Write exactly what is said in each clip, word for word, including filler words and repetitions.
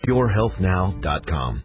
your health now dot com.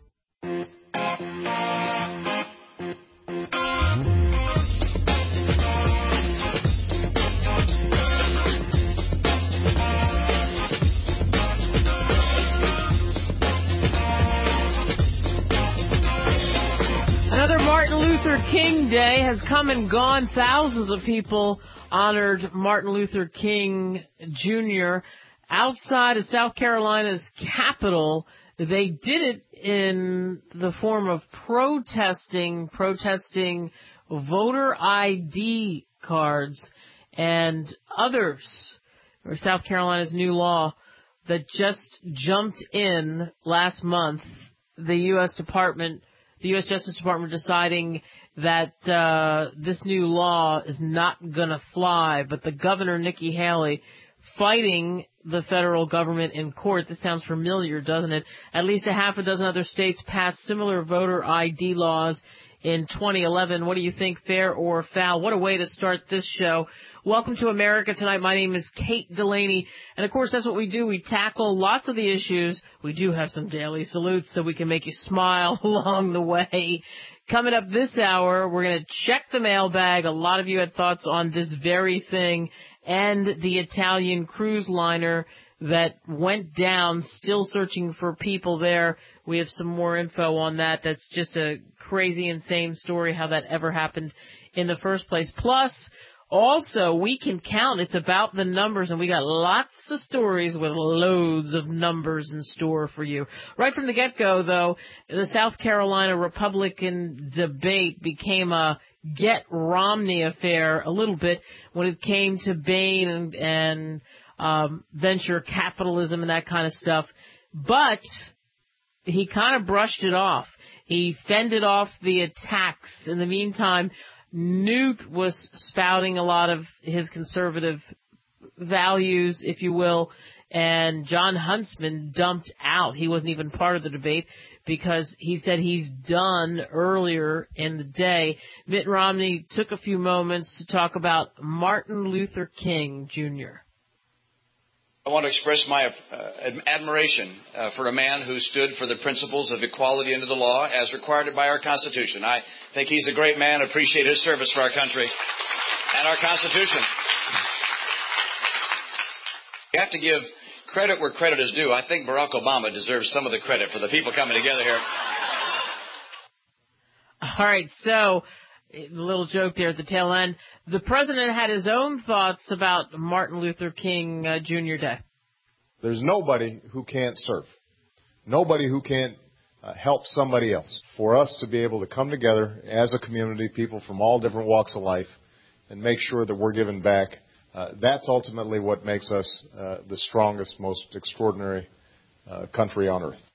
Another Martin Luther King Day has come and gone. Thousands of people honored Martin Luther King Junior outside of South Carolina's capital. They did it in the form of protesting, protesting voter I D cards and others, or South Carolina's new law that just jumped in last month. The U S Department, the U S Justice Department deciding that uh this new law is not going to fly, but the governor, Nikki Haley, fighting the federal government in court. This sounds familiar, doesn't it? At least a half a dozen other states passed similar voter I D laws in twenty eleven. What do you think, fair or foul? What a way to start this show. Welcome to America Tonight. My name is Kate Delaney. And, of course, that's what we do. We tackle lots of the issues. We do have some daily salutes so we can make you smile along the way. Coming up this hour, we're going to check the mailbag. A lot of you had thoughts on this very thing and the Italian cruise liner that went down, still searching for people there. We have some more info on that. That's just a crazy, insane story, how that ever happened in the first place. Plus, also, we can count. It's about the numbers, and we got lots of stories with loads of numbers in store for you. Right from the get-go, though, the South Carolina Republican debate became a get Romney affair a little bit when it came to Bain and, and um, venture capitalism and that kind of stuff. But he kind of brushed it off. He fended off the attacks. In the meantime, Newt was spouting a lot of his conservative values, if you will, and John Huntsman dumped out. He wasn't even part of the debate because he said he's done earlier in the day. Mitt Romney took a few moments to talk about Martin Luther King Junior I want to express my uh, admiration uh, for a man who stood for the principles of equality under the law as required by our Constitution. I think he's a great man. I appreciate his service for our country and our Constitution. You have to give credit where credit is due. I think Barack Obama deserves some of the credit for the people coming together here. All right, so a little joke there at the tail end. The president had his own thoughts about Martin Luther King uh, Junior Day. There's nobody who can't serve. Nobody who can't uh, help somebody else. For us to be able to come together as a community, people from all different walks of life, and make sure that we're giving back, uh, that's ultimately what makes us uh, the strongest, most extraordinary uh, country on earth.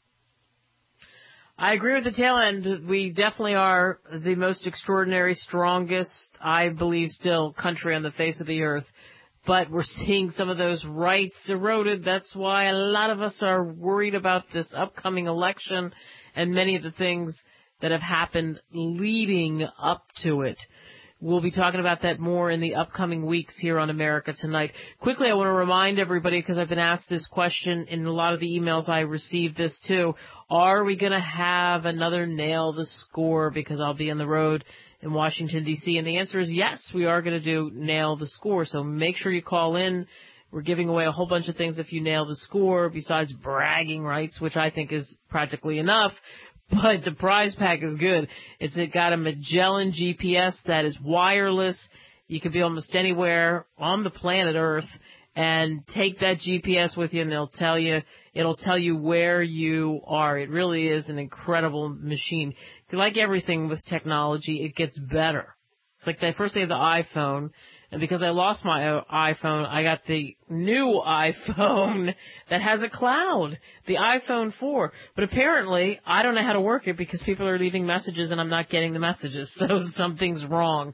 I agree with the tail end. We definitely are the most extraordinary, strongest, I believe still, country on the face of the earth. But we're seeing some of those rights eroded. That's why a lot of us are worried about this upcoming election and many of the things that have happened leading up to it. We'll be talking about that more in the upcoming weeks here on America Tonight. Quickly, I want to remind everybody, because I've been asked this question in a lot of the emails I received this too, are we going to have another Nail the Score? Because I'll be on the road in Washington, D C, and the answer is yes, we are going to do Nail the Score. So make sure you call in. We're giving away a whole bunch of things if you nail the score, besides bragging rights, which I think is practically enough. But the prize pack is good. It's it got a Magellan G P S that is wireless. You can be almost anywhere on the planet Earth and take that G P S with you, and it'll tell you it'll tell you where you are. It really is an incredible machine. Like everything with technology, it gets better. It's like the first day of the iPhone. And because I lost my iPhone, I got the new iPhone that has a cloud, the iPhone four. But apparently, I don't know how to work it because people are leaving messages and I'm not getting the messages. So something's wrong.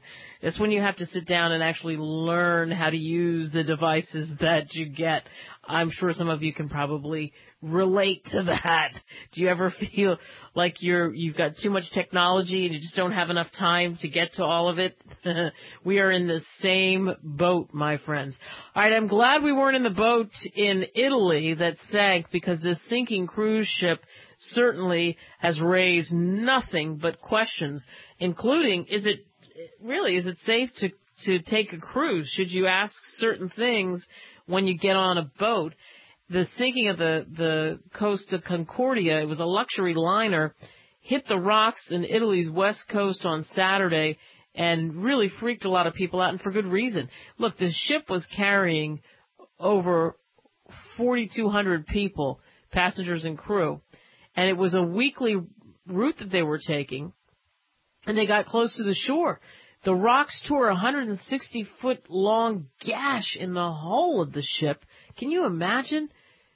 That's when you have to sit down and actually learn how to use the devices that you get. I'm sure some of you can probably relate to that. Do you ever feel like you're, you've got too much technology and you just don't have enough time to get to all of it? We are in the same boat, my friends. All right, I'm glad we weren't in the boat in Italy that sank, because this sinking cruise ship certainly has raised nothing but questions, including, is it really, is it safe to, to take a cruise? Should you ask certain things when you get on a boat? The sinking of the, the Costa Concordia, it was a luxury liner, hit the rocks in Italy's west coast on Saturday and really freaked a lot of people out, and for good reason. Look, the ship was carrying over forty-two hundred people, passengers and crew, and it was a weekly route that they were taking, and they got close to the shore. The rocks tore a one hundred sixty foot long gash in the hull of the ship. Can you imagine?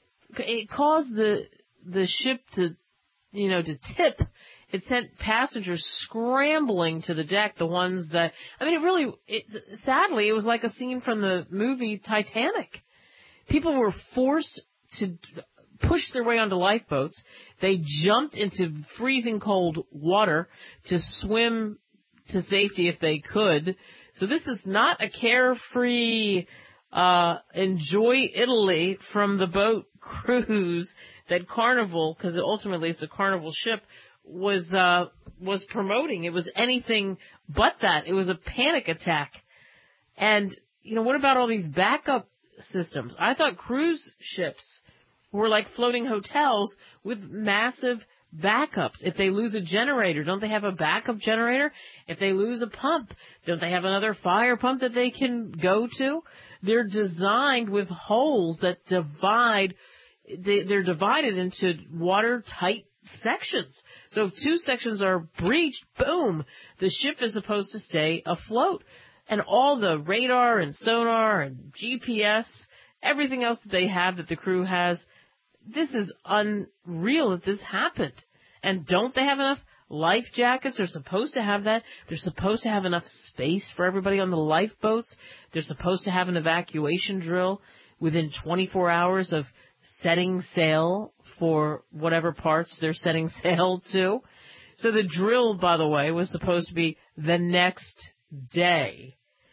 It caused the the ship to, you know, to tip. It sent passengers scrambling to the deck, the ones that, I mean, it really, it, sadly, it was like a scene from the movie Titanic. People were forced to push their way onto lifeboats. They jumped into freezing cold water to swim to safety if they could. So this is not a carefree, uh, enjoy Italy from the boat cruise that Carnival, because ultimately it's a Carnival ship, was, uh, was promoting. It was anything but that. It was a panic attack. And, you know, what about all these backup systems? I thought cruise ships were like floating hotels with massive backups. If they lose a generator, don't they have a backup generator? If they lose a pump, don't they have another fire pump that they can go to? They're designed with holes that divide, they're divided into watertight sections. So if two sections are breached, boom, the ship is supposed to stay afloat. And all the radar and sonar and G P S, everything else that they have that the crew has, this is unreal that this happened. And don't they have enough life jackets? They're supposed to have that. They're supposed to have enough space for everybody on the lifeboats. They're supposed to have an evacuation drill within twenty-four hours of setting sail for whatever parts they're setting sail to. So the drill, by the way, was supposed to be the next day.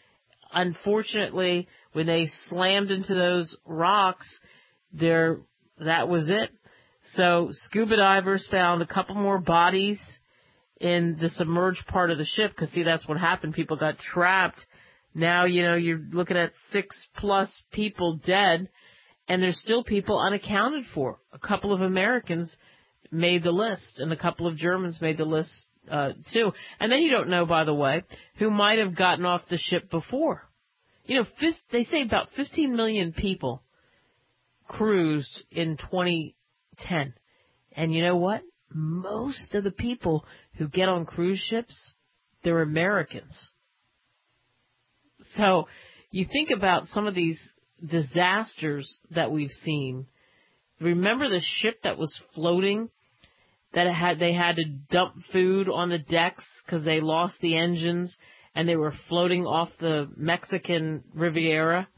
Unfortunately, when they slammed into those rocks, there, that was it. So scuba divers found a couple more bodies in the submerged part of the ship, because, see, that's what happened. People got trapped. Now, you know, you're looking at six-plus people dead, and there's still people unaccounted for. A couple of Americans made the list, and a couple of Germans made the list, uh, too. And then you don't know, by the way, who might have gotten off the ship before. You know, fifth, they say about fifteen million people cruised in twenty ten. And you know what? Most of the people who get on cruise ships, they're Americans. So you think about some of these disasters that we've seen. Remember the ship that was floating, that had they had to dump food on the decks because they lost the engines and they were floating off the Mexican Riviera?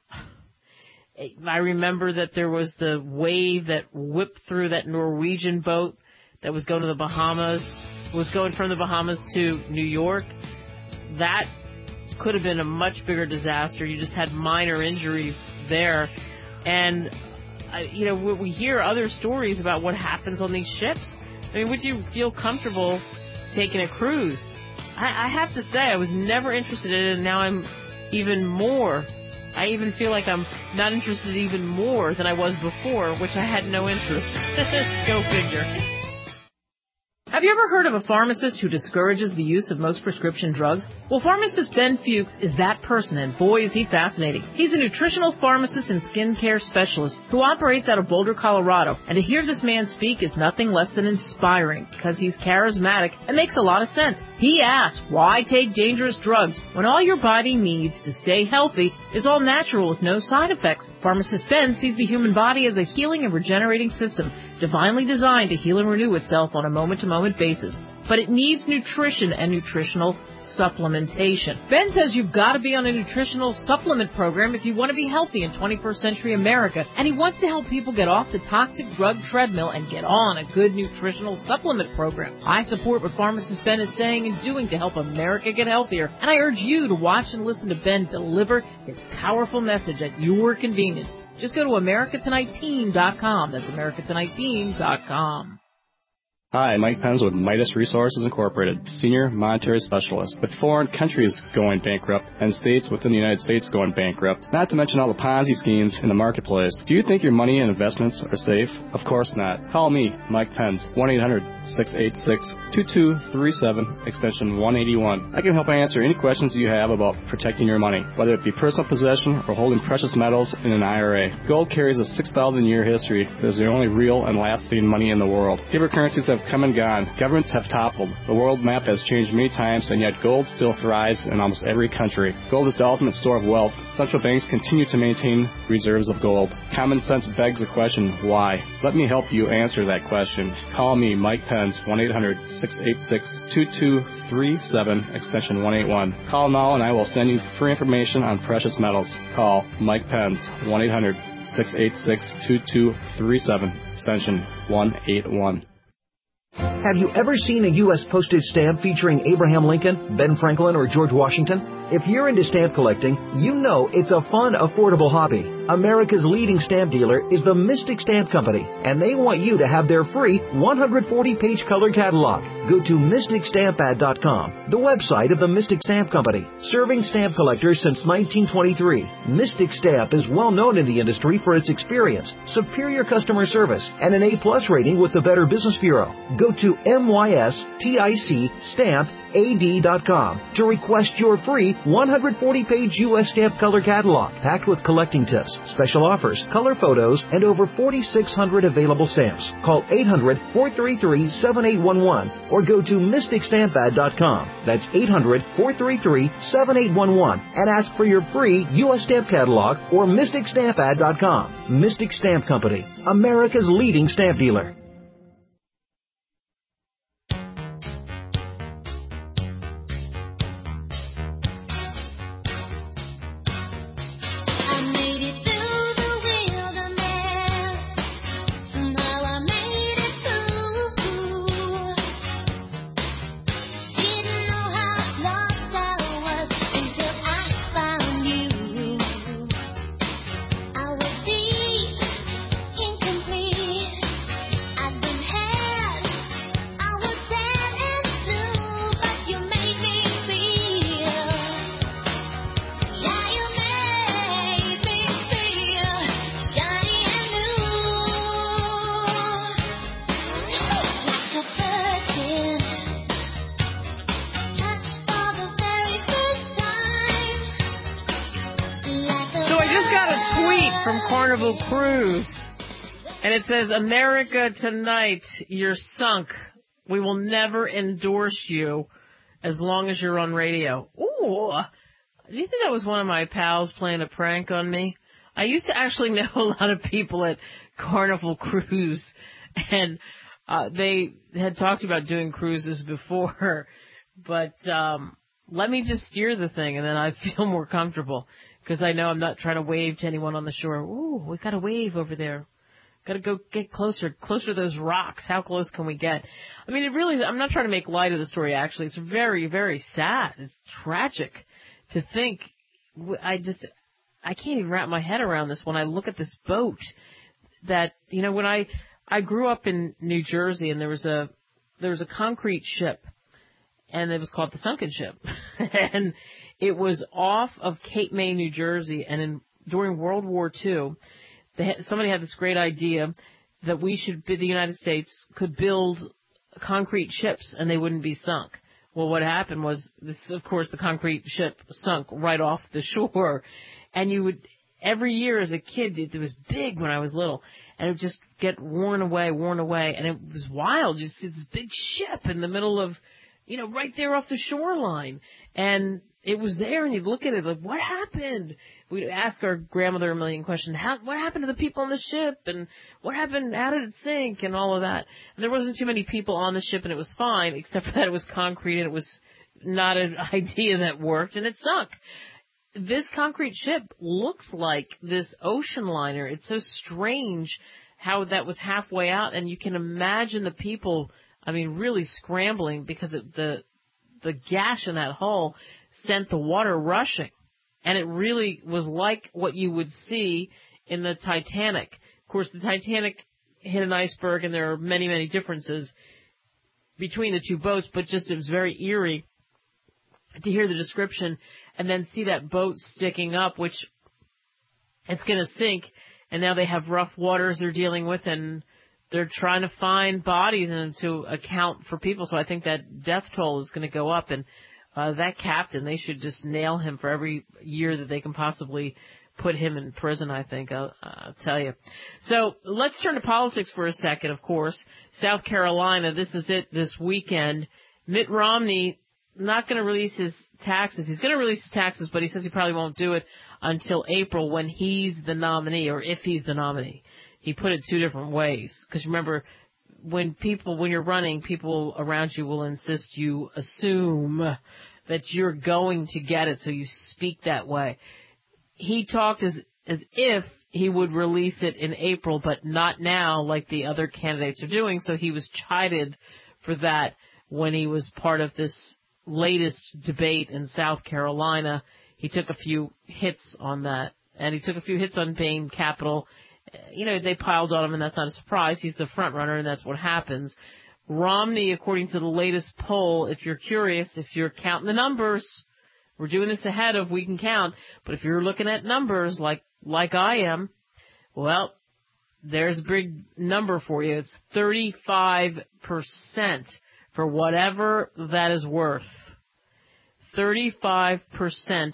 I remember that there was the wave that whipped through that Norwegian boat that was going to the Bahamas, was going from the Bahamas to New York. That could have been a much bigger disaster. You just had minor injuries there. And, I, you know, we hear other stories about what happens on these ships. I mean, would you feel comfortable taking a cruise? I, I have to say, I was never interested in it, and now I'm even more. I even feel like I'm not interested even more than I was before, which I had no interest. Go figure. Have you ever heard of a pharmacist who discourages the use of most prescription drugs? Well, pharmacist Ben Fuchs is that person, and boy, is he fascinating. He's a nutritional pharmacist and skincare specialist who operates out of Boulder, Colorado. And to hear this man speak is nothing less than inspiring, because he's charismatic and makes a lot of sense. He asks, why take dangerous drugs when all your body needs to stay healthy is all natural with no side effects? Pharmacist Ben sees the human body as a healing and regenerating system, divinely designed to heal and renew itself on a moment-to-moment moment basis, but it needs nutrition and nutritional supplementation. Ben says you've got to be on a nutritional supplement program if you want to be healthy in twenty-first century America, and he wants to help people get off the toxic drug treadmill and get on a good nutritional supplement program. I support what pharmacist Ben is saying and doing to help America get healthier, and I urge you to watch and listen to Ben deliver his powerful message at your convenience. Just go to America Tonight Team dot com. That's America Tonight Team dot com. Hi, Mike Penz with Midas Resources Incorporated, Senior Monetary Specialist. With foreign countries going bankrupt and states within the United States going bankrupt, not to mention all the Ponzi schemes in the marketplace, do you think your money and investments are safe? Of course not. Call me, Mike Penz, one eight hundred six eight six two two three seven, extension one eighty-one. I can help answer any questions you have about protecting your money, whether it be personal possession or holding precious metals in an I R A. Gold carries a six thousand year history. It is the only real and lasting money in the world. Paper currencies have come and gone. Governments have toppled. The world map has changed many times, and yet gold still thrives in almost every country. Gold is the ultimate store of wealth. Central banks continue to maintain reserves of gold. Common sense begs the question, why? Let me help you answer that question. Call me, Mike Penz, one eight hundred six eight six two two three seven, extension one eighty-one. Call now and I will send you free information on precious metals. Call Mike Penz, one eight hundred six eight six two two three seven, extension one eighty-one. Have you ever seen a U S postage stamp featuring Abraham Lincoln, Ben Franklin, or George Washington? If you're into stamp collecting, you know it's a fun, affordable hobby. America's leading stamp dealer is the Mystic Stamp Company, and they want you to have their free one hundred forty page color catalog. Go to mystic stamp ad dot com, the website of the Mystic Stamp Company. Serving stamp collectors since nineteen twenty-three, Mystic Stamp is well known in the industry for its experience, superior customer service, and an A plus rating with the Better Business Bureau. Go to mystic stamp ad dot com to request your free one hundred forty page U S stamp color catalog, packed with collecting tips, special offers, color photos, and over forty-six hundred available stamps. Call eight hundred four three three seven eight one one or go to mystic stamp ad dot com. That's eight hundred four three three seven eight one one and ask for your free U S stamp catalog or mystic stamp ad dot com. Mystic Stamp Company, America's leading stamp dealer. Carnival Cruise, and it says, America Tonight, you're sunk. We will never endorse you as long as you're on radio. Ooh, do you think that was one of my pals playing a prank on me? I used to actually know a lot of people at Carnival Cruise, and uh, they had talked about doing cruises before, but um, let me just steer the thing, and then I feel more comfortable. Because I know I'm not trying to wave to anyone on the shore. Ooh, we've got a wave over there. Got to go get closer, closer to those rocks. How close can we get? I mean, it really is, I'm not trying to make light of the story, actually. It's very, very sad. It's tragic to think. I just, I can't even wrap my head around this when I look at this boat that, you know, when I, I grew up in New Jersey and there was a, there was a concrete ship and it was called the Sunken Ship. And it was off of Cape May, New Jersey, and in, during World War Two, they had, somebody had this great idea that we should, the United States could build concrete ships and they wouldn't be sunk. Well, what happened was, this, of course, the concrete ship sunk right off the shore, and you would, every year as a kid, it, it was big when I was little, and it would just get worn away, worn away, and it was wild. You see this big ship in the middle of, you know, right there off the shoreline, and it was there, and you'd look at it like, what happened? we ask our grandmother a million questions. How, what happened to the people on the ship? And what happened? How did it sink? And all of that. And there wasn't too many people on the ship, and it was fine, except for that it was concrete, and it was not an idea that worked, and it sunk. This concrete ship looks like this ocean liner. It's so strange how that was halfway out, and you can imagine the people, I mean, really scrambling because it, the the gash in that hull sent the water rushing. And it really was like what you would see in the Titanic. Of course, the Titanic hit an iceberg, and there are many, many differences between the two boats, but just it was very eerie to hear the description and then see that boat sticking up, which it's going to sink, and now they have rough waters they're dealing with, and they're trying to find bodies and to account for people. So I think that death toll is going to go up, and uh, that captain, they should just nail him for every year that they can possibly put him in prison, I think, I'll, I'll tell you. So let's turn to politics for a second, of course. South Carolina, this is it this weekend. Mitt Romney not going to release his taxes. He's going to release his taxes, but he says he probably won't do it until April when he's the nominee, or if he's the nominee. He put it two different ways. Because remember, when people, when you're running, people around you will insist you assume that you're going to get it, so you speak that way. He talked as as if he would release it in April, but not now like the other candidates are doing, so he was chided for that when he was part of this latest debate in South Carolina. He took a few hits on that, and he took a few hits on Bain Capital. You know, they piled on him, and that's not a surprise. He's the front runner, and that's what happens. Romney, according to the latest poll, if you're curious, if you're counting the numbers, we're doing this ahead of We Can Count, but if you're looking at numbers like like I am, well, there's a big number for you. It's thirty-five percent for whatever that is worth. thirty-five percent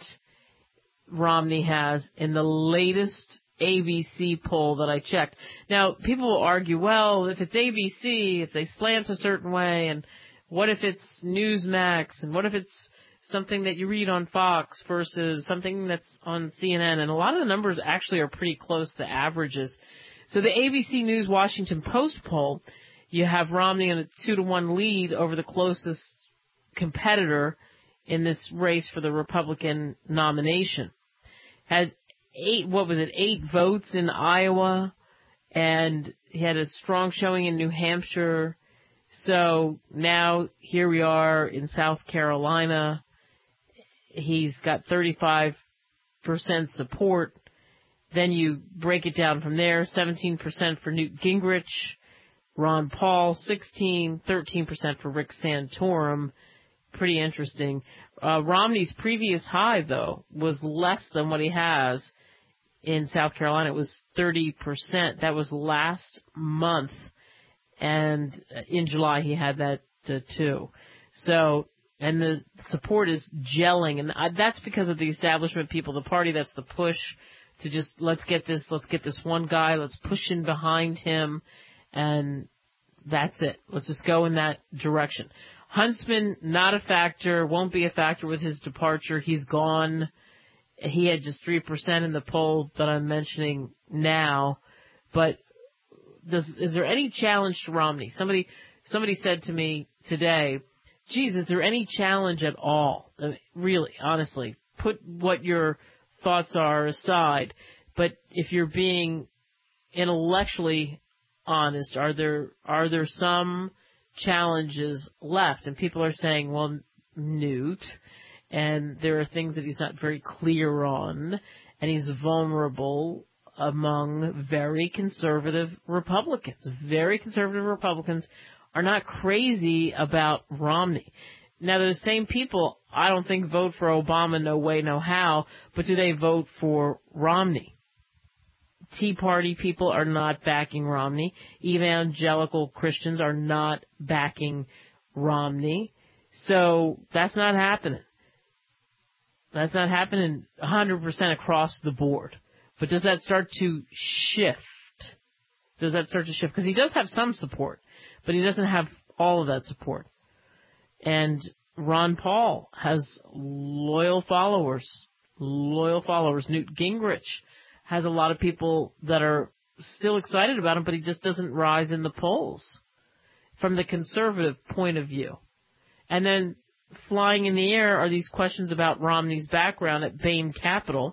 Romney has in the latest A B C poll that I checked. Now, people will argue, well, if it's A B C, if they slant a certain way, and what if it's Newsmax, and what if it's something that you read on Fox versus something that's on C N N, and a lot of the numbers actually are pretty close to averages. So the A B C News Washington Post poll, you have Romney in a two to one lead over the closest competitor in this race for the Republican nomination. Has eight, what was it, eight votes in Iowa, and he had a strong showing in New Hampshire. So now here we are in South Carolina. He's got thirty-five percent support. Then you break it down from there, seventeen percent for Newt Gingrich, Ron Paul, sixteen, thirteen percent for Rick Santorum. Pretty interesting. Uh, Romney's previous high, though, was less than what he has in South Carolina. It was thirty percent. That was last month. And in July, he had that uh, too. So, and the support is gelling. And I, that's because of the establishment people, the party, that's the push to just, let's get this, let's get this one guy, let's push in behind him. And that's it. Let's just go in that direction. Huntsman, not a factor, won't be a factor with his departure. He's gone. He had just three percent in the poll that I'm mentioning now. But does, is there any challenge to Romney? Somebody, somebody said to me today, geez, is there any challenge at all? I mean, really, honestly, put what your thoughts are aside. But if you're being intellectually honest, are there, are there some challenges left? And people are saying, well, Newt, and there are things that he's not very clear on, and he's vulnerable among very conservative Republicans. Very conservative Republicans are not crazy about Romney. Now, those same people, I don't think, vote for Obama, no way, no how, but do they vote for Romney? Tea Party people are not backing Romney. Evangelical Christians are not backing Romney. So that's not happening. That's not happening one hundred percent across the board. But does that start to shift? Does that start to shift? Because he does have some support, but he doesn't have all of that support. And Ron Paul has loyal followers loyal followers. Newt Gingrich has a lot of people that are still excited about him, but he just doesn't rise in the polls from the conservative point of view. And then flying in the air are these questions about Romney's background at Bain Capital.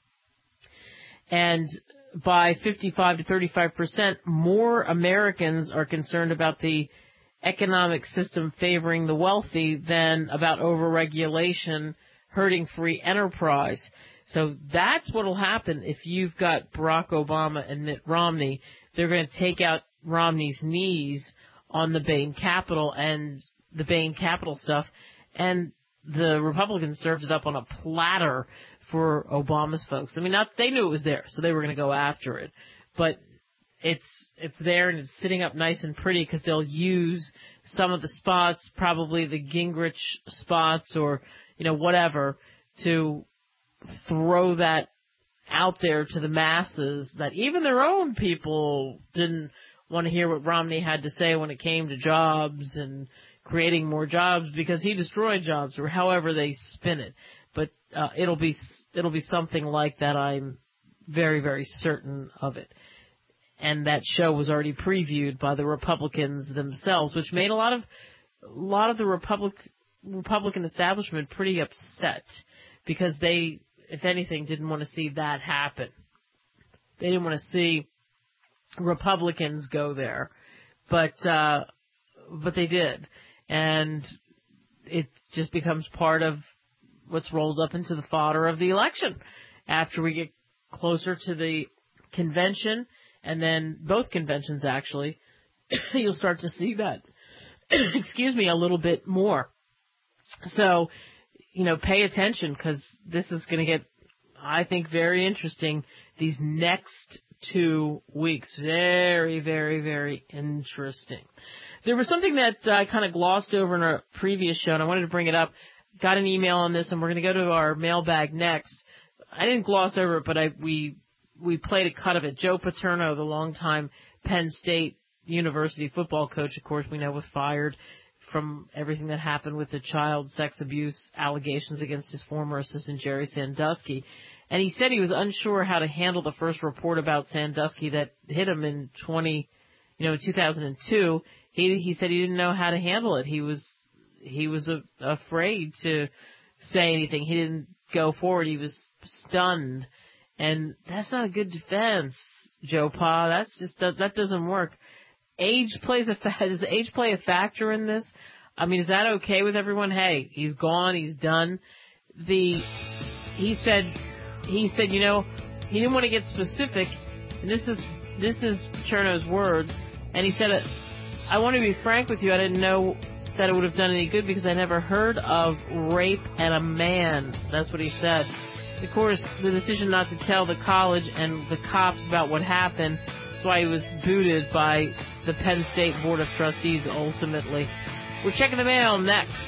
And by fifty-five to thirty-five percent, more Americans are concerned about the economic system favoring the wealthy than about overregulation hurting free enterprise. So that's what will happen if you've got Barack Obama and Mitt Romney. They're going to take out Romney's knees on the Bain Capital and the Bain Capital stuff, and the Republicans served it up on a platter for Obama's folks. I mean, not they knew it was there, so they were going to go after it. But it's it's there and it's sitting up nice and pretty because they'll use some of the spots, probably the Gingrich spots or, you know, whatever, to throw that out there to the masses that even their own people didn't want to hear what Romney had to say when it came to jobs and creating more jobs because he destroyed jobs or however they spin it. But uh, it'll be it'll be something like that. I'm very, very certain of it. And that show was already previewed by the Republicans themselves, which made a lot of a lot of the Republic, Republican establishment pretty upset because they, if anything, didn't want to see that happen. They didn't want to see Republicans go there, but uh, but they did, and it just becomes part of what's rolled up into the fodder of the election. After we get closer to the convention, and then both conventions actually, you'll start to see that, excuse me, a little bit more. So, you know, pay attention because this is going to get, I think, very interesting these next two weeks. Very, very, very interesting. There was something that I kind of glossed over in our previous show, and I wanted to bring it up. Got an email on this, and we're going to go to our mailbag next. I didn't gloss over it, but I we we played a cut of it. Joe Paterno, the longtime Penn State University football coach, of course, we know was fired from everything that happened with the child sex abuse allegations against his former assistant Jerry Sandusky. And he said he was unsure how to handle the first report about Sandusky that hit him in twenty, you know, two thousand two. He he said he didn't know how to handle it. He was he was a, afraid to say anything. He didn't go forward. He was stunned, and that's not a good defense, Joe Pa. That's just that, that doesn't work. Age plays a fa- does age play a factor in this? I mean, is that okay with everyone? Hey, he's gone. He's done. The he said he said you know he didn't want to get specific. And this is this is Cherno's words, and he said, "I want to be frank with you. I didn't know that it would have done any good because I never heard of rape and a man." That's what he said. Of course, the decision not to tell the college and the cops about what happened, that's why he was booted by the Penn State Board of Trustees ultimately. We're checking the mail next.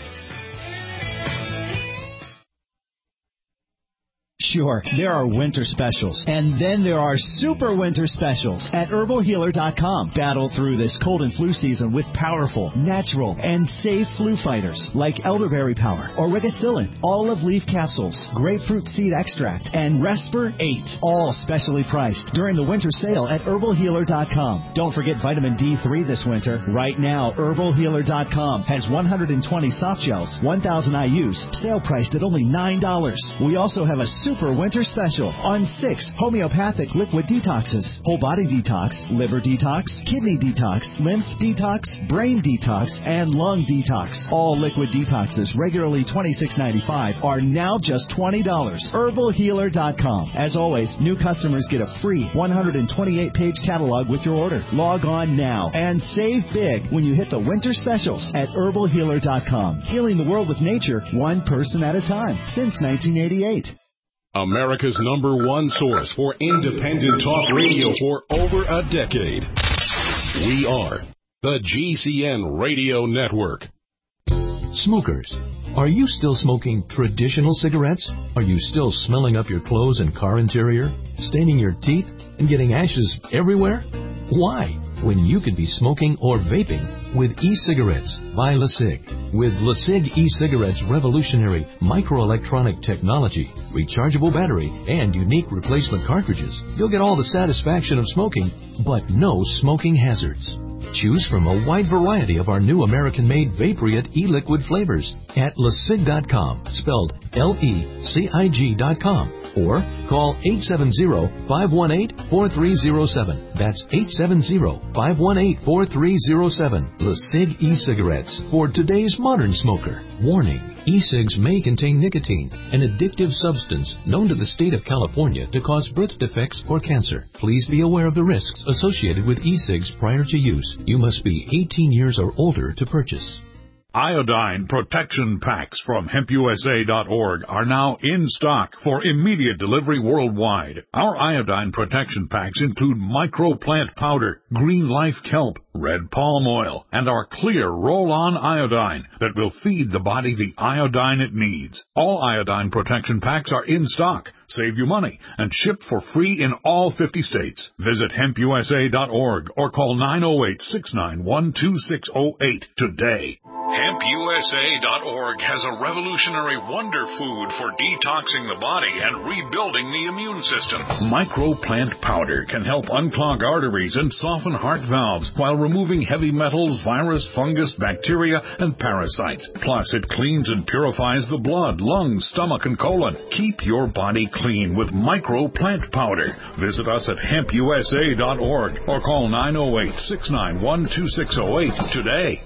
Sure, there are winter specials, and then there are super winter specials at herbal healer dot com. Battle through this cold and flu season with powerful, natural, and safe flu fighters like elderberry power, origicillin, olive leaf capsules, grapefruit seed extract, and Resper eight, all specially priced during the winter sale at herbal healer dot com. Don't forget vitamin D three this winter. Right now, herbal healer dot com has one hundred twenty soft gels, one thousand I U's, sale priced at only nine dollars. We also have a super winter special on six homeopathic liquid detoxes: whole body detox, liver detox, kidney detox, lymph detox, brain detox, and lung detox. All liquid detoxes, regularly twenty-six ninety-five, are now just twenty dollars. herbal healer dot com. As always, new customers get a free one hundred twenty-eight page catalog with your order. Log on now and save big when you hit the winter specials at herbal healer dot com. Healing the world with nature, one person at a time, since nineteen eighty-eight. America's number one source for independent talk radio for over a decade. We are the G C N Radio Network. Smokers, are you still smoking traditional cigarettes? Are you still smelling up your clothes and car interior, staining your teeth, and getting ashes everywhere? Why? when you could be smoking or vaping with e-cigarettes by LeSig. With LeSig e-cigarettes' revolutionary microelectronic technology, rechargeable battery, and unique replacement cartridges, you'll get all the satisfaction of smoking, but no smoking hazards. Choose from a wide variety of our new American-made Vaporite e-liquid flavors at lesig dot com, spelled L E C I G dot com, or call eight seven zero, five one eight, four three zero seven. That's eight seven zero, five one eight, four three zero seven. LeSig e-cigarettes for today's modern smoker. Warning. E-cigs may contain nicotine, an addictive substance known to the state of California to cause birth defects or cancer. Please be aware of the risks associated with e-cigs prior to use. You must be eighteen years or older to purchase. Iodine protection packs from hemp U S A dot org are now in stock for immediate delivery worldwide. Our iodine protection packs include microplant powder, green life kelp, red palm oil, and our clear roll-on iodine that will feed the body the iodine it needs. All iodine protection packs are in stock, save you money, and shipped for free in all fifty states. Visit hemp U S A dot org or call nine oh eight, six nine one, two six oh eight today. hemp U S A dot org has a revolutionary wonder food for detoxing the body and rebuilding the immune system. Microplant powder can help unclog arteries and soften heart valves while removing heavy metals, virus, fungus, bacteria, and parasites. Plus, it cleans and purifies the blood, lungs, stomach, and colon. Keep your body clean with microplant powder. Visit us at hemp U S A dot org or call nine oh eight, six nine one, two six oh eight today.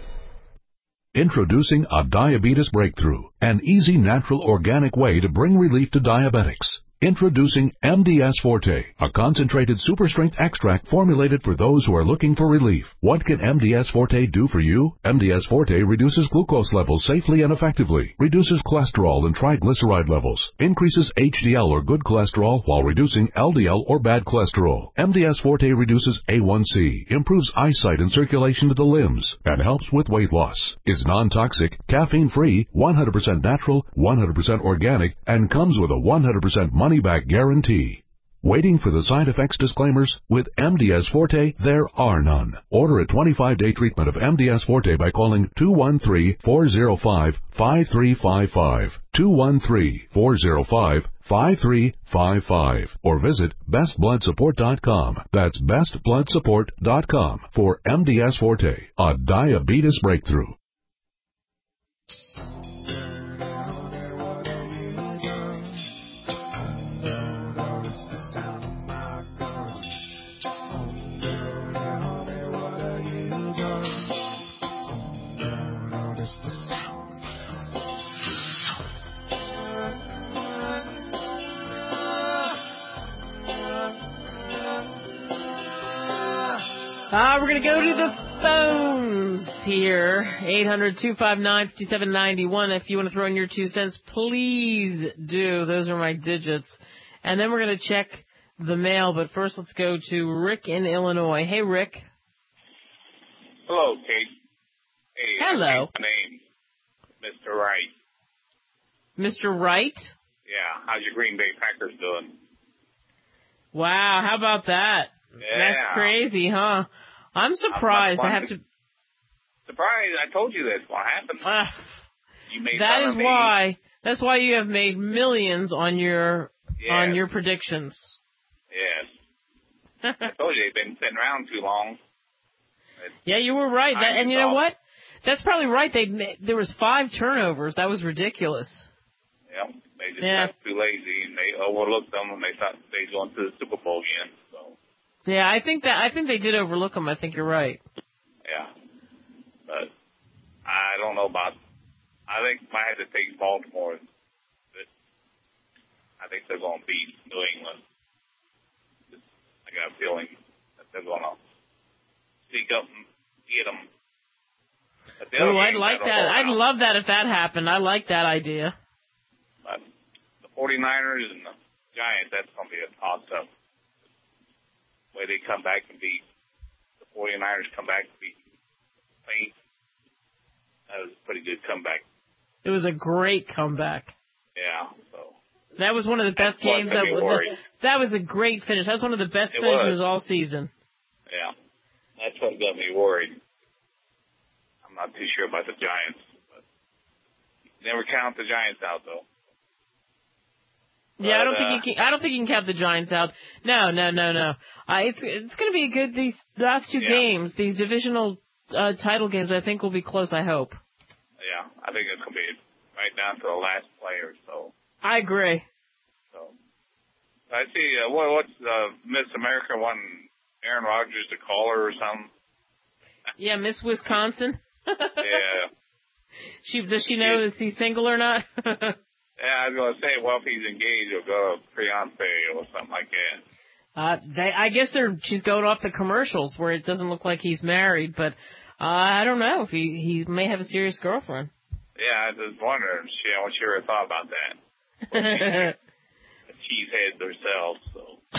Introducing a diabetes breakthrough, an easy, natural, organic way to bring relief to diabetics. Introducing M D S Forte, a concentrated super-strength extract formulated for those who are looking for relief. What can M D S Forte do for you? M D S Forte reduces glucose levels safely and effectively, reduces cholesterol and triglyceride levels, increases H D L or good cholesterol while reducing L D L or bad cholesterol. M D S Forte reduces A one C, improves eyesight and circulation to the limbs, and helps with weight loss. Is non-toxic, caffeine-free, one hundred percent natural, one hundred percent organic, and comes with a one hundred percent money money-back guarantee. Waiting for the side effects disclaimers? With M D S Forte, there are none. Order a twenty-five day treatment of M D S Forte by calling two one three, four oh five, five three five five, two one three, four oh five, five three five five, or visit best blood support dot com. That's best blood support dot com for M D S Forte, a diabetes breakthrough. Uh, we're going to go to the phones here. eight hundred, two five nine, five seven nine one. If you want to throw in your two cents, please do. Those are my digits. And then we're going to check the mail. But first, let's go to Rick in Illinois. Hey, Rick. Hello, Kate. Hey, hello. My name, Mister Wright. Mister Wright? Yeah. How's your Green Bay Packers doing? Wow. How about that? Yeah. That's crazy, huh? I'm surprised. I have to. Surprised? I told you this. What happened? Uh, you made that fun is of me. why. That's why you have made millions on your yes. on your predictions. Yes. I told you they've been sitting around too long. It's yeah, you were right. That, and you know what? That's probably right. They there was five turnovers. That was ridiculous. Yeah. They just yeah. got too lazy and they overlooked them and they thought they were going to the Super Bowl again. So. Yeah, I think that I think they did overlook them. I think you're right. Yeah, but I don't know about. I think if I had to take Baltimore, but I think they're going to beat New England. I got a feeling that they're going to sneak up and get them. Oh, I'd like that. I'd love that if that happened. I like that idea. But the forty-niners and the Giants, that's going to be a toss-up. Way they come back and beat the forty-niners, come back and beat Saints. That was a pretty good comeback. It was a great comeback. Yeah. So that was one of the best games. That, that was a great finish. That was one of the best it finishes was. all season. Yeah. That That's what got me worried. I'm not too sure about the Giants. But never count the Giants out, though. Yeah, but, I don't uh, think you can. I don't think you can count the Giants out. No, no, no, no. Uh, it's it's going to be good. These last two yeah. games, these divisional uh, title games, I think will be close. I hope. Yeah, I think it's going to be right down to the last player. So I agree. So I see. Uh, what, what's uh, Miss America wanting Aaron Rodgers to call her or something? Yeah, Miss Wisconsin. yeah. She does she know is he single or not? Yeah, I was going to say, well, if he's engaged, he'll go to fiance or something like that. Uh, they, I guess they're, she's going off the commercials where it doesn't look like he's married, but, uh, I don't know if he, he may have a serious girlfriend. Yeah, I was wondering, she, I wasn't sure I thought about that. Cheeseheads herself, so.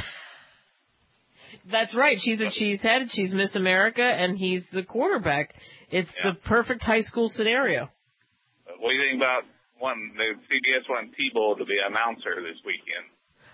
That's right. She's a cheesehead. She's Miss America, and he's the quarterback. It's yeah. the perfect high school scenario. What do you think about one, the C B S wanted Tebow to be an announcer this weekend?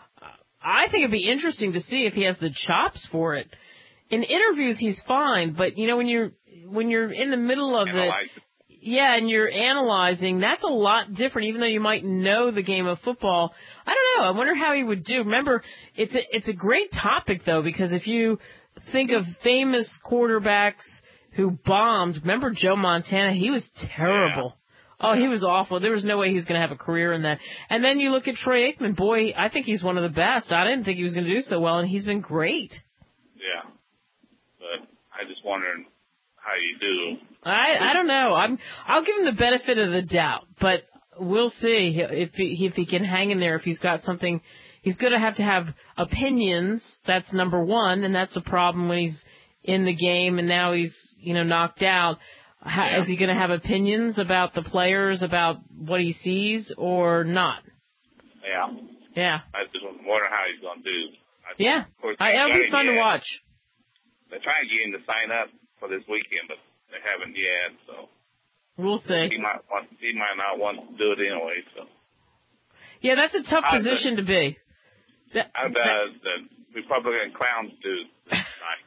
I think it'd be interesting to see if he has the chops for it. In interviews, he's fine, but you know when you're when you're in the middle of Analyze it, yeah, and you're analyzing, that's a lot different. Even though you might know the game of football, I don't know. I wonder how he would do. Remember, it's a, it's a great topic though, because if you think of famous quarterbacks who bombed, remember Joe Montana? He was terrible. Yeah. Oh, he was awful. There was no way he was going to have a career in that. And then you look at Troy Aikman. Boy, I think he's one of the best. I didn't think he was going to do so well, and he's been great. Yeah. But I just wondering how you do. I I don't know. I'm I'll give him the benefit of the doubt, but we'll see if he, if he can hang in there. If he's got something, he's going to have to have opinions. That's number one, and that's a problem when he's in the game and now he's you know knocked out. How, yeah. Is he going to have opinions about the players, about what he sees, or not? Yeah. Yeah. I just wonder how he's going to do. I, yeah. Of course, I, it'll be fun to watch. They're trying to get him to sign up for this weekend, but they haven't yet. So we'll see. He might want, he might not want to do it anyway. So. Yeah, that's a tough How's position the, to be. That, how does the Republican clowns do this night?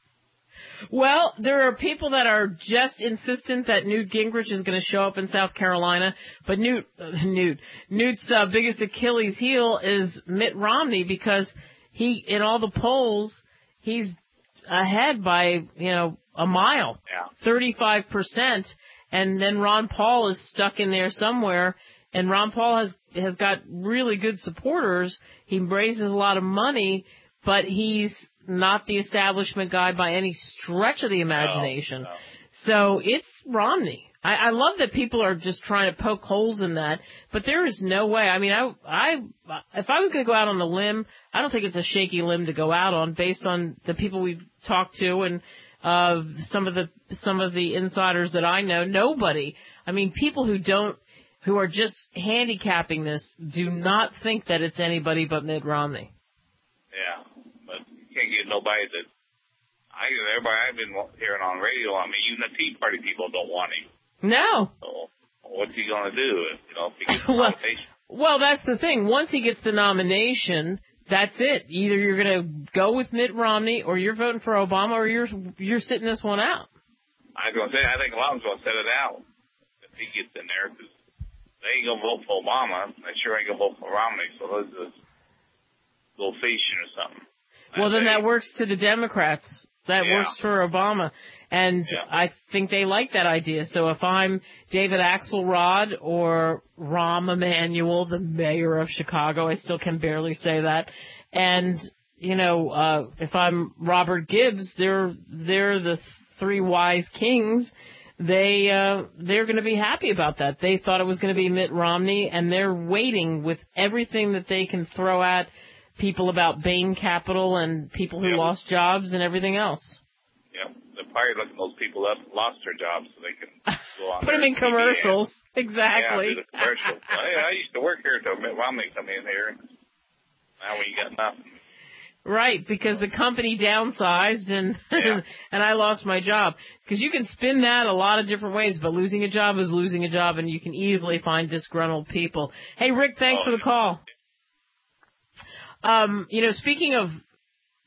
Well, there are people that are just insistent that Newt Gingrich is going to show up in South Carolina, but Newt, uh, Newt, Newt's uh, biggest Achilles heel is Mitt Romney because he, in all the polls, he's ahead by, you know, a mile, yeah. thirty-five percent, and then Ron Paul is stuck in there somewhere, and Ron Paul has, has got really good supporters. He raises a lot of money, but he's not the establishment guy by any stretch of the imagination. No, no. So it's Romney. I, I love that people are just trying to poke holes in that, but there is no way. I mean, I, I, if I was going to go out on a limb, I don't think it's a shaky limb to go out on based on the people we've talked to and uh, some of the some of the insiders that I know. Nobody. I mean, people who don't, who are just handicapping this, do not think that it's anybody but Mitt Romney. Yeah. Can't get nobody that I everybody I've been hearing on radio. I mean, even the Tea Party people don't want him. No. So what's he going to do? You know, if he gets well, nomination? well, that's the thing. Once he gets the nomination, that's it. Either you're going to go with Mitt Romney, or you're voting for Obama, or you're you're sitting this one out. I was going to say, I think a lot of them's going to set it out if he gets in there because they ain't going to vote for Obama. They sure ain't going to vote for Romney. So those are little fishing or something. Well, then that works to the Democrats. That yeah. works for Obama. And yeah. I think they like that idea. So if I'm David Axelrod or Rahm Emanuel, the mayor of Chicago, I still can barely say that. And, you know, uh, if I'm Robert Gibbs, they're, they're the three wise kings. They, uh, they're going to be happy about that. They thought it was going to be Mitt Romney, and they're waiting with everything that they can throw at people about Bain Capital and people who yep. lost jobs and everything else. Yeah, they're probably looking those people up lost their jobs so they can go on. Put them in commercials. T V Exactly. Yeah, do the commercials. I, I used to work here until Mitt Romney come in here. Now we got nothing. Right, because the company downsized and yeah. and I lost my job. Because you can spin that a lot of different ways, but losing a job is losing a job, and you can easily find disgruntled people. Hey, Rick, thanks oh, for the call. Um, you know, speaking of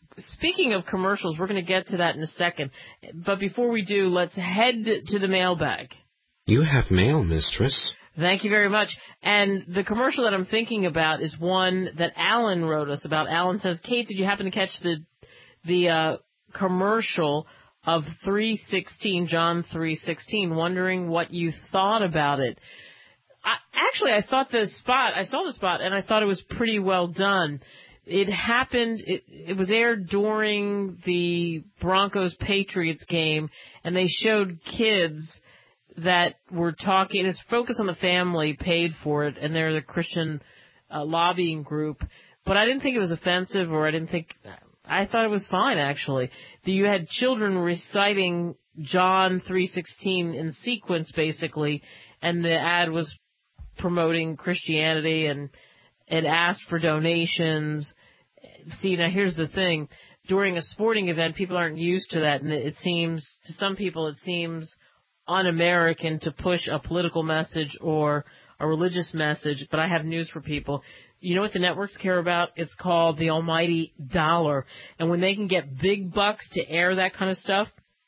speaking of commercials, we're going to get to that in a second. But before we do, let's head to the mailbag. You have mail, mistress. Thank you very much. And the commercial that I'm thinking about is one that Alan wrote us about. Alan says, Kate, did you happen to catch the the uh, commercial of three sixteen, John three sixteen, wondering what you thought about it? I, actually, I thought the spot, I saw the spot, and I thought it was pretty well done. It happened, it, it was aired during the Broncos-Patriots game, and they showed kids that were talking, it's Focus on the Family paid for it, and they're the Christian uh, lobbying group. But I didn't think it was offensive, or I didn't think, I thought it was fine, actually. You had children reciting John three sixteen in sequence, basically, and the ad was promoting Christianity, and it asked for donations. See, now here's the thing. During a sporting event, people aren't used to that, and it seems, to some people, it seems un-American to push a political message or a religious message, but I have news for people. You know what the networks care about? It's called the almighty dollar. And when they can get big bucks to air that kind of stuff,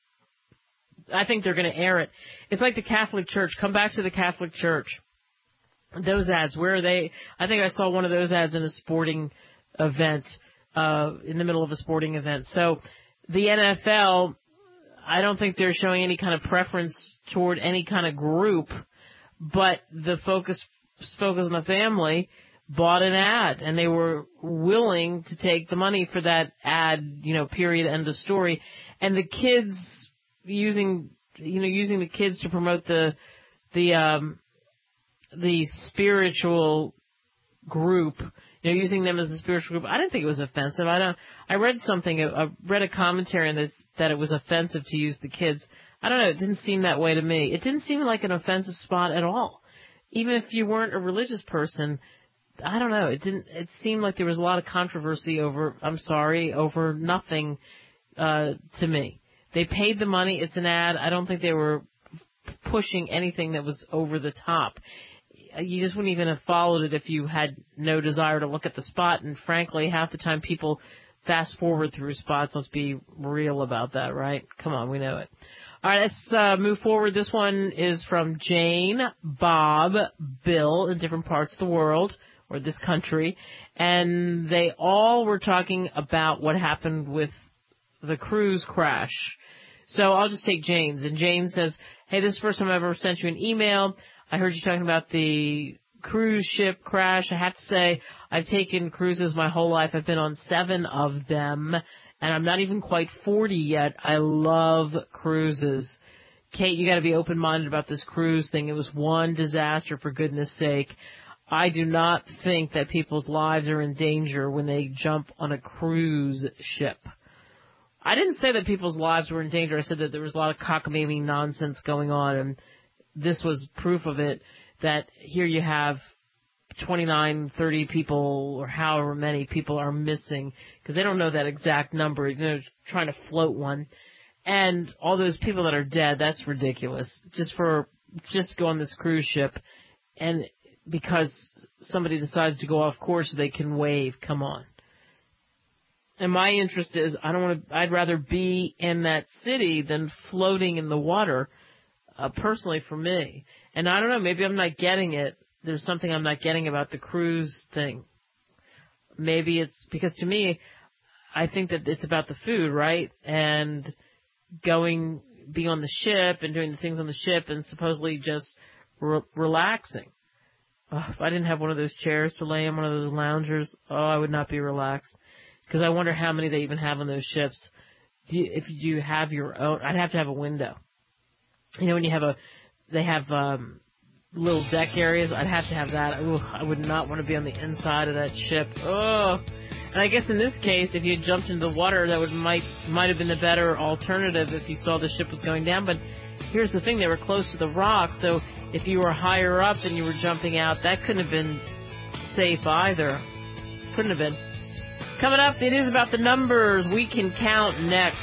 I think they're going to air it. It's like the Catholic Church. Come back to the Catholic Church. Those ads, where are they? I think I saw one of those ads in a sporting event, uh, in the middle of a sporting event. So the N F L, I don't think they're showing any kind of preference toward any kind of group, but the Focus, Focus on the Family bought an ad, and they were willing to take the money for that ad, you know, period, end of story. And the kids using, you know, using the kids to promote the, the, um, the spiritual group, you know, using them as a spiritual group. I didn't think it was offensive. I don't, I read something, I read a commentary on this, that it was offensive to use the kids. I don't know, it didn't seem that way to me. It didn't seem like an offensive spot at all. Even if you weren't a religious person, I don't know, it didn't, it seemed like there was a lot of controversy over, I'm sorry, over nothing, uh, to me. They paid the money, it's an ad, I don't think they were pushing anything that was over the top. You just wouldn't even have followed it if you had no desire to look at the spot, and frankly, half the time people fast forward through spots. Let's be real about that, right? Come on, we know it. All right, let's uh, move forward. This one is from Jane, Bob, Bill in different parts of the world, or this country, and they all were talking about what happened with the cruise crash. So I'll just take Jane's, and Jane says, hey, this is the first time I've ever sent you an email. I heard you talking about the cruise ship crash. I have to say, I've taken cruises my whole life. I've been on seven of them, and I'm not even quite forty yet. I love cruises. Kate, you got to be open-minded about this cruise thing. It was one disaster, for goodness sake. I do not think that people's lives are in danger when they jump on a cruise ship. I didn't say that people's lives were in danger. I said that there was a lot of cockamamie nonsense going on, and this was proof of it, that here you have twenty-nine, thirty people, or however many people are missing, because they don't know that exact number. They're trying to float one. And all those people that are dead, that's ridiculous. Just for, just to go on this cruise ship, and because somebody decides to go off course, they can wave. Come on. And my interest is, I don't want to, I'd rather be in that city than floating in the water. Uh, personally, for me. And I don't know, maybe I'm not getting it. There's something I'm not getting about the cruise thing. Maybe it's because, to me, I think that it's about the food, right? And going, being on the ship and doing the things on the ship and supposedly just re- relaxing. Oh, if I didn't have one of those chairs to lay in, one of those loungers, oh, I would not be relaxed. Because I wonder how many they even have on those ships. Do you, if you have your own, I'd have to have a window. You know, when you have a, they have um, little deck areas, I'd have to have that. Ooh, I would not want to be on the inside of that ship. Oh, and I guess in this case, if you had jumped into the water, that would might might have been a better alternative if you saw the ship was going down. But here's the thing, they were close to the rocks, so if you were higher up and you were jumping out, that couldn't have been safe either. Couldn't have been. Coming up, it is about the numbers. We can count next.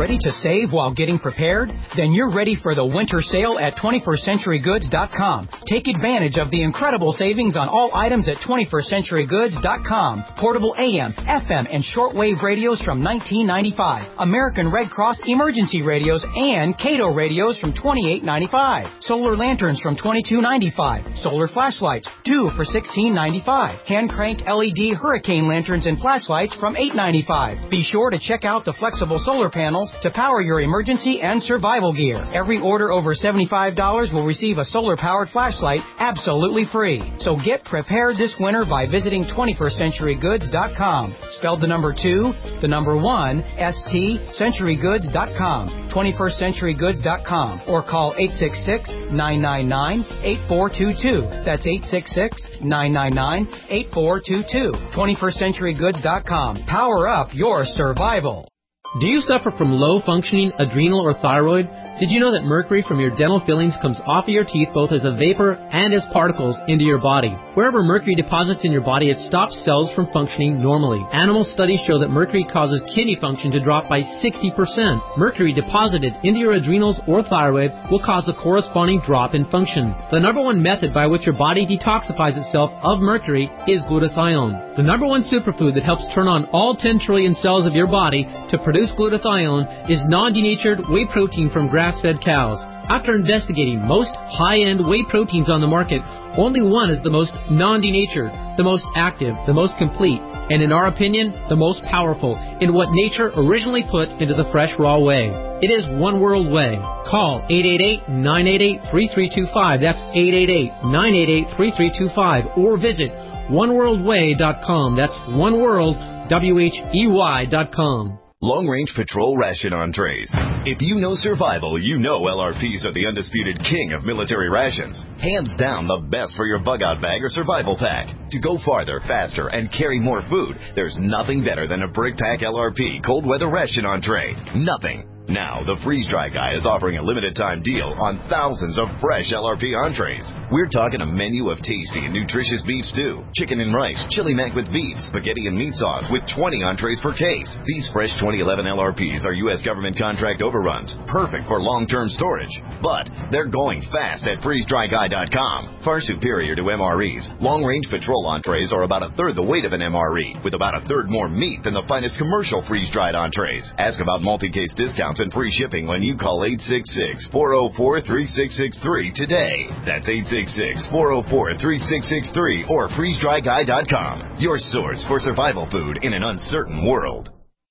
Ready to save while getting prepared? Then you're ready for the winter sale at twenty-first century goods dot com. Take advantage of the incredible savings on all items at twenty-first century goods dot com. Portable A M, F M, and shortwave radios from nineteen ninety-five. American Red Cross emergency radios and Cato radios from twenty-eight ninety-five. Solar lanterns from twenty-two ninety-five. Solar flashlights, two for sixteen ninety-five. Hand crank L E D hurricane lanterns and flashlights from eight ninety-five. Be sure to check out the flexible solar panels to power your emergency and survival gear. Every order over seventy-five dollars will receive a solar-powered flashlight absolutely free. So get prepared this winter by visiting twenty-first century goods dot com. Spelled the number two, the number one, S T, century goods dot com. twenty-first century goods dot com. Or call eight six six, nine nine nine, eight four two two. That's eight six six, nine nine nine, eight four two two. twenty-first century goods dot com. Power up your survival. Do you suffer from low-functioning adrenal or thyroid? Did you know that mercury from your dental fillings comes off of your teeth both as a vapor and as particles into your body? Wherever mercury deposits in your body, it stops cells from functioning normally. Animal studies show that mercury causes kidney function to drop by sixty percent. Mercury deposited into your adrenals or thyroid will cause a corresponding drop in function. The number one method by which your body detoxifies itself of mercury is glutathione. The number one superfood that helps turn on all ten trillion cells of your body to produce glutathione is non-denatured whey protein from grass-fed cows. After investigating most high-end whey proteins on the market, only one is the most non-denatured, the most active, the most complete, and in our opinion, the most powerful in what nature originally put into the fresh raw whey. It is One World Whey. Call eight eight eight, nine eight eight, three three two five. That's eight eight eight, nine eight eight, three three two five. Or visit one world way dot com. That's one world, W H E Y dot com. Long Range Patrol Ration Entrees. If you know survival, you know L R Ps are the undisputed king of military rations. Hands down the best for your bug-out bag or survival pack. To go farther, faster, and carry more food, there's nothing better than a Brick Pack L R P Cold Weather Ration Entree. Nothing. Now, the Freeze Dry Guy is offering a limited-time deal on thousands of fresh L R P entrees. We're talking a menu of tasty and nutritious beef stew, chicken and rice, chili mac with beef, spaghetti and meat sauce with twenty entrees per case. These fresh twenty eleven L R Ps are U S government contract overruns, perfect for long-term storage. But they're going fast at freeze dry guy dot com. Far superior to M R Es, long-range patrol entrees are about a third the weight of an M R E, with about a third more meat than the finest commercial freeze-dried entrees. Ask about multi-case discounts and free shipping when you call eight six six, four oh four, three six six three today. That's eight six six, four oh four, three six six three or freeze dry guy dot com. Your source for survival food in an uncertain world.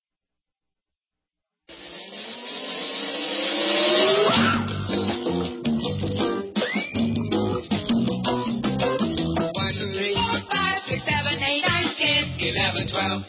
one, two, three, four, five, six, seven, eight, nine, ten, eleven, twelve.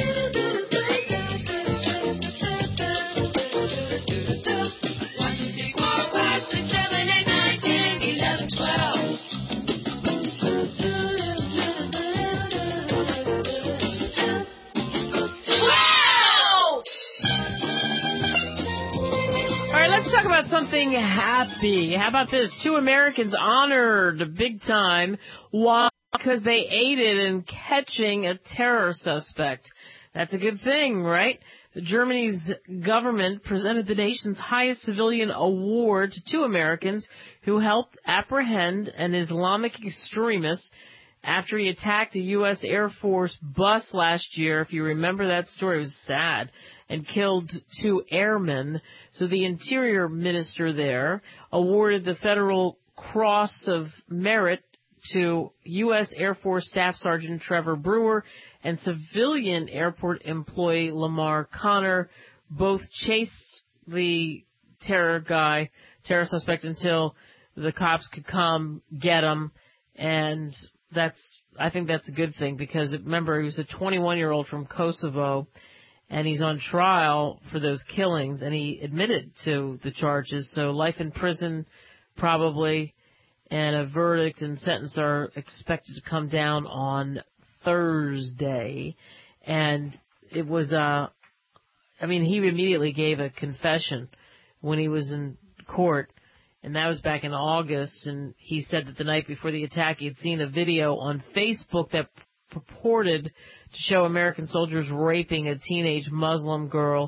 Let's talk about something happy. How about this? Two Americans honored big time. Why? Because they aided in catching a terror suspect. That's a good thing, right? Germany's government presented the nation's highest civilian award to two Americans who helped apprehend an Islamic extremist after he attacked a U S Air Force bus last year. If you remember that story, it was sad, and killed two airmen. So the Interior Minister there awarded the Federal Cross of Merit to U S Air Force Staff Sergeant Trevor Brewer and civilian airport employee Lamar Connor. Both chased the terror guy, terror suspect, until the cops could come get him. And that's, I think that's a good thing, because remember, he was a twenty-one-year-old from Kosovo, and he's on trial for those killings, and he admitted to the charges. So life in prison, probably, and a verdict and sentence are expected to come down on Thursday. And it was, uh, I mean, he immediately gave a confession when he was in court, and that was back in August, and he said that the night before the attack he had seen a video on Facebook that purported to show American soldiers raping a teenage Muslim girl.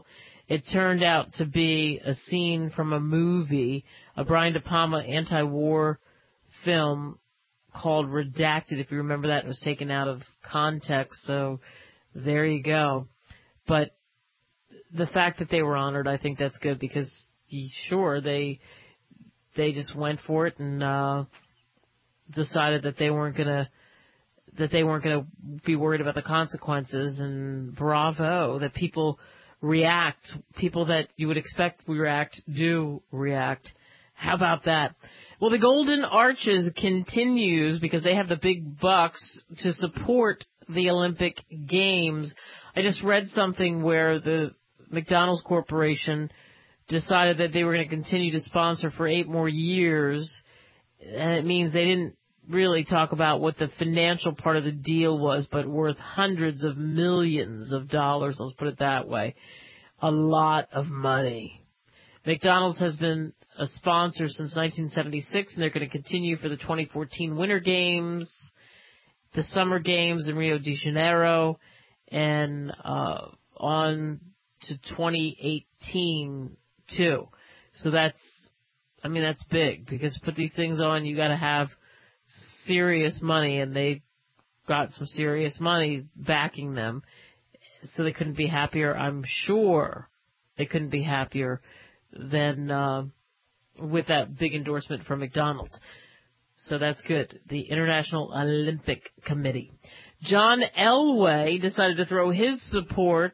it turned out to be a scene from a movie, a Brian De Palma anti-war film called Redacted. If you remember that, it was taken out of context, so there you go. But the fact that they were honored, I think that's good because, sure, they they just went for it and uh, decided that they weren't gonna that they weren't gonna be worried about the consequences. And bravo that people react. People that you would expect react do react. How about that? Well, the Golden Arches continues because they have the big bucks to support the Olympic Games. I just read something where the McDonald's Corporation decided that they were going to continue to sponsor for eight more years, and it means they didn't really talk about what the financial part of the deal was, but worth hundreds of millions of dollars, let's put it that way. A lot of money. McDonald's has been a sponsor since nineteen seventy-six, and they're going to continue for the twenty fourteen Winter Games, the Summer Games in Rio de Janeiro, and uh, on to twenty eighteen too. So that's, I mean, that's big because to put these things on, you got to have serious money, and they got some serious money backing them. So they couldn't be happier. I'm sure they couldn't be happier than uh, with that big endorsement from McDonald's. So that's good. The International Olympic Committee. John Elway decided to throw his support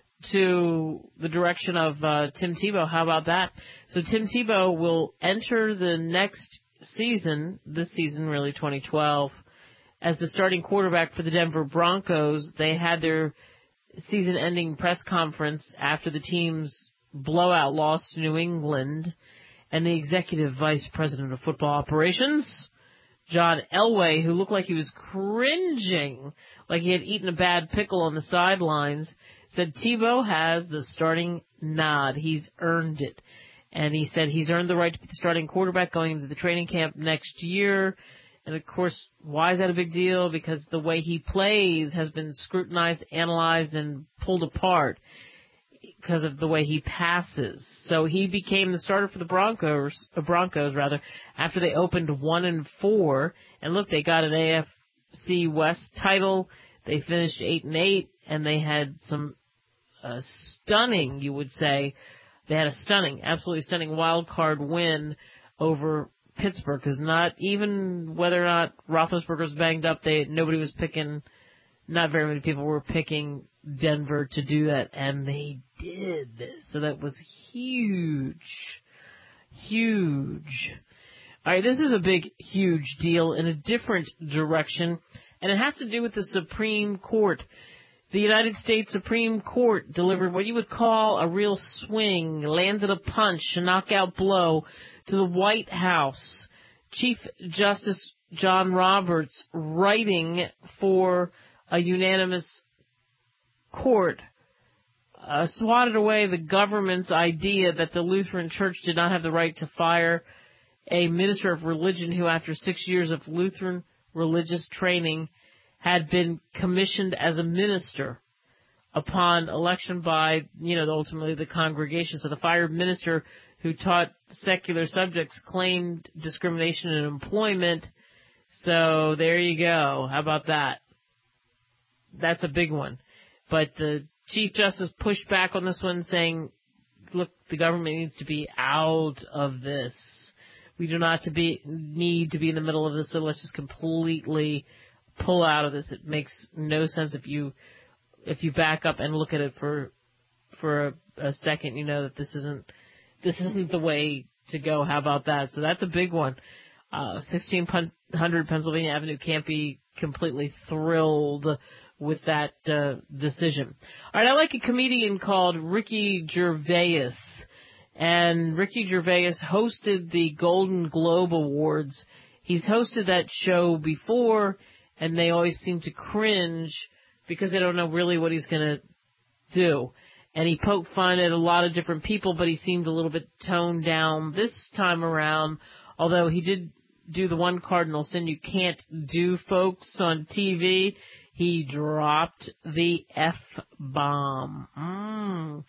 to the direction of uh, Tim Tebow. How about that? So Tim Tebow will enter the next season, this season really, twenty twelve, as the starting quarterback for the Denver Broncos. They had their season-ending press conference after the team's blowout loss to New England, and the executive vice president of football operations, John Elway, who looked like he was cringing, like he had eaten a bad pickle on the sidelines, said Tebow has the starting nod. He's earned it. And he said he's earned the right to be the starting quarterback going into the training camp next year. And, of course, why is that a big deal? Because the way he plays has been scrutinized, analyzed, and pulled apart because of the way he passes. So he became the starter for the Broncos, uh, Broncos rather, after they opened one and four. And look, they got an A F C West title. They finished eight and eight, and they had some uh, stunning, you would say, they had a stunning, absolutely stunning wild card win over Pittsburgh. Because not even whether or not Roethlisberger was banged up, they nobody was picking. Not very many people were picking Denver to do that, and they did. So that was huge. Huge. All right, this is a big, huge deal in a different direction, and it has to do with the Supreme Court. The United States Supreme Court delivered what you would call a real swing, landed a punch, a knockout blow to the White House. Chief Justice John Roberts, writing for a unanimous court, uh, swatted away the government's idea that the Lutheran Church did not have the right to fire a minister of religion who, after six years of Lutheran religious training, had been commissioned as a minister upon election by, you know, ultimately the congregation. So the fired minister who taught secular subjects claimed discrimination in employment. So there you go. How about that? That's a big one. But the Chief Justice pushed back on this one, saying, look, the government needs to be out of this. We do not to be need to be in the middle of this, so let's just completely pull out of this. It makes no sense if you if you back up and look at it for for a, a second. You know that this isn't this isn't the way to go. How about that? So that's a big one. Uh, sixteen hundred Pennsylvania Avenue can't be completely thrilled with that uh, decision. All right, I like a comedian called Ricky Gervais, and Ricky Gervais hosted the Golden Globe Awards. He's hosted that show before, and they always seem to cringe because they don't know really what he's going to do. And he poked fun at a lot of different people, but he seemed a little bit toned down this time around, although he did do the one cardinal sin you can't do, folks, on T V. He dropped the F-bomb. Mm.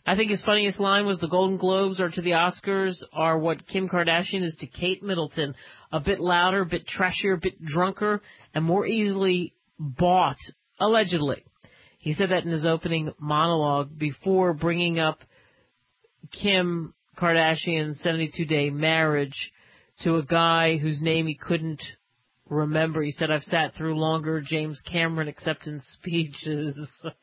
I think his funniest line was the Golden Globes or to the Oscars are what Kim Kardashian is to Kate Middleton. A bit louder, a bit trashier, a bit drunker, and more easily bought, allegedly. He said that in his opening monologue before bringing up Kim Kardashian's seventy-two day marriage to a guy whose name he couldn't remember. He said, I've sat through longer James Cameron acceptance speeches.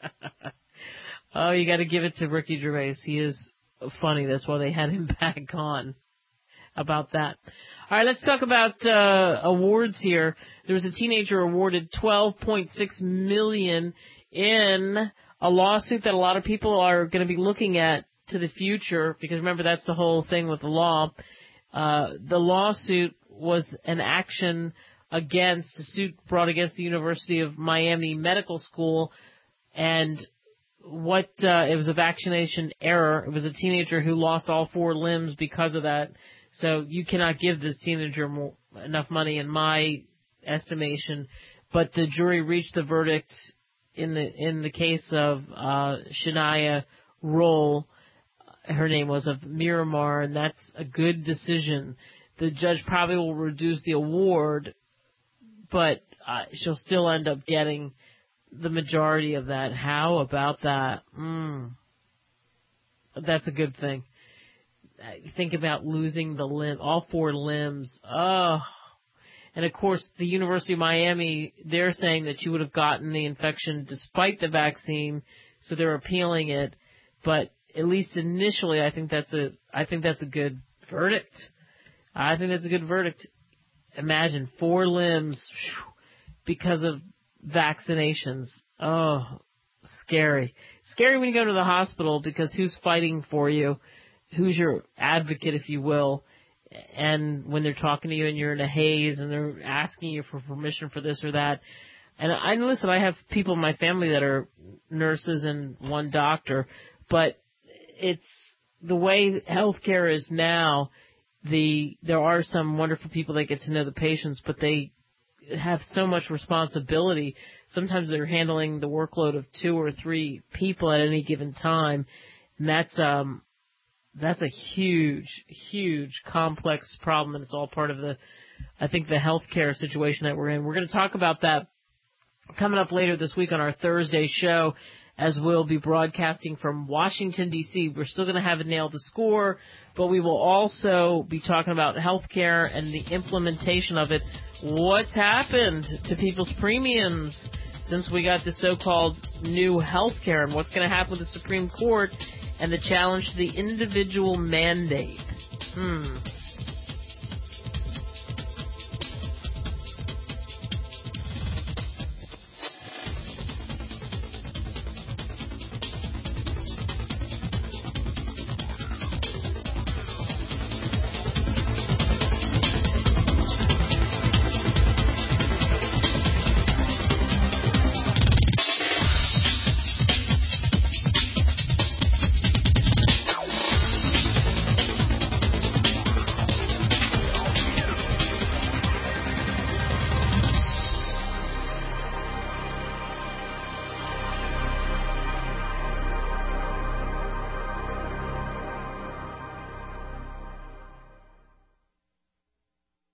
Oh, you got to give it to Ricky Gervais. He is funny. That's why they had him back on about that. All right, let's talk about uh, awards here. There was a teenager awarded twelve point six million dollars in a lawsuit that a lot of people are going to be looking at to the future, because remember, that's the whole thing with the law. Uh, the lawsuit was an action against, a suit brought against the University of Miami Medical School, and what, uh, it was a vaccination error. It was a teenager who lost all four limbs because of that. So you cannot give this teenager more, enough money in my estimation, but the jury reached the verdict in the, in the case of, uh, Shania Roll. Her name was of Miramar, and that's a good decision. The judge probably will reduce the award, but uh, she'll still end up getting the majority of that. How about that? Mm. That's a good thing. Think about losing the limb, all four limbs. Oh. And of course, the University of Miami, they're saying that you would have gotten the infection despite the vaccine, so they're appealing it. But at least initially, I think that's a, I think that's a good verdict. I think that's a good verdict. Imagine four limbs whew, because of vaccinations. Oh, scary. Scary when you go to the hospital, because who's fighting for you? Who's your advocate, if you will? And when they're talking to you and you're in a haze and they're asking you for permission for this or that. And I listen, I have people in my family that are nurses and one doctor, but it's the way healthcare is now. The there are some wonderful people that get to know the patients, but they have so much responsibility. Sometimes they're handling the workload of two or three people at any given time, and that's um that's a huge, huge, complex problem, and it's all part of the, I think, the healthcare situation that we're in. We're going to talk about that coming up later this week on our Thursday show, as we'll be broadcasting from Washington, D C We're still going to have a Nail the Score, but we will also be talking about healthcare and the implementation of it. What's happened to people's premiums since we got the so-called new healthcare, and what's going to happen with the Supreme Court and the challenge to the individual mandate? Hmm.